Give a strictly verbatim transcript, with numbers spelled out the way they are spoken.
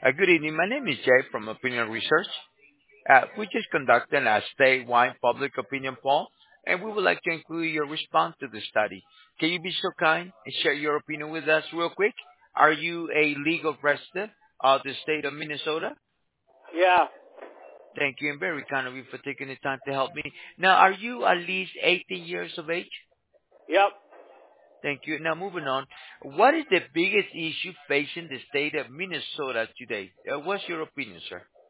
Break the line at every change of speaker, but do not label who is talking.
Uh, Good evening. My name is Jay from Opinion Research. Uh, We just conducted a statewide public opinion poll, and we would like to include your response to the study. Can you be so kind and share your opinion with us real quick? Are you a legal resident of the state of Minnesota?
Yeah.
Thank you, and very kind of you for taking the time to help me. Now, are you at least eighteen years of age?
Yep.
Thank you. Now, moving on. What is the biggest issue facing the state of Minnesota today? Uh, What's your opinion, sir?